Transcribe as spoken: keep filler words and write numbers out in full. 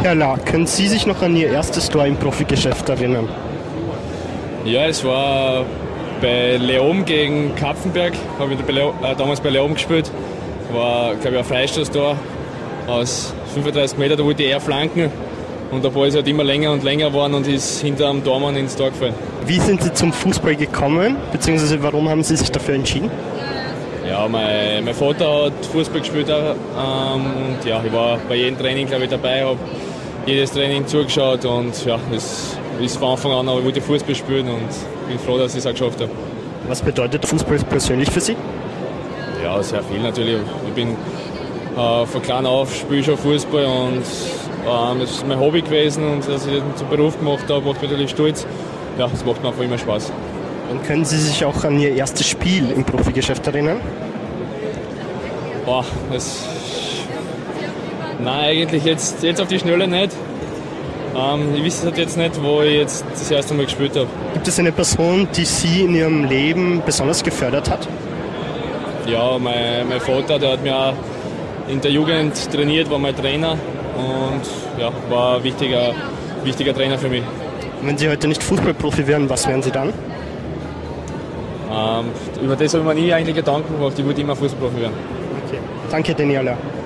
Herr La, können Sie sich noch an Ihr erstes Tor im Profigeschäft erinnern? Ja, es war bei Leoben gegen Kapfenberg, habe ich bei Leo, äh, damals bei Leoben gespielt. War, glaube ich, ein Freistoßtor aus fünfunddreißig Meter, da wollte ich eher flanken. Und der Ball ist halt immer länger und länger geworden und ist hinter dem Tormann ins Tor gefallen. Wie sind Sie zum Fußball gekommen, beziehungsweise warum haben Sie sich dafür entschieden? Ja, mein, mein Vater hat Fußball gespielt auch, ähm, und ja, ich war bei jedem Training, glaube ich, dabei, habe jedes Training zugeschaut und ja, das ist von Anfang an, aber ich wollte Fußball spielen und bin froh, dass ich es auch geschafft habe. Was bedeutet Fußball persönlich für Sie? Ja, sehr viel natürlich. Ich bin äh, von klein auf spiele schon Fußball und ähm, das ist mein Hobby gewesen und dass ich das zum Beruf gemacht habe, macht mich natürlich stolz. Ja, das macht mir einfach immer Spaß. Und können Sie sich auch an Ihr erstes Spiel im Profigeschäft erinnern? Boah, das... Nein, eigentlich jetzt, jetzt auf die Schnelle nicht. Ähm, ich weiß halt jetzt nicht, wo ich jetzt das erste Mal gespielt habe. Gibt es eine Person, die Sie in Ihrem Leben besonders gefördert hat? Ja, mein, mein Vater, der hat mich auch in der Jugend trainiert, war mein Trainer und ja, war ein wichtiger, wichtiger Trainer für mich. Und wenn Sie heute nicht Fußballprofi wären, was wären Sie dann? Ähm, über das habe ich mir nie eigentlich Gedanken gemacht, ich wollte immer Fußballprofi werden. Okay. Danke, Daniela.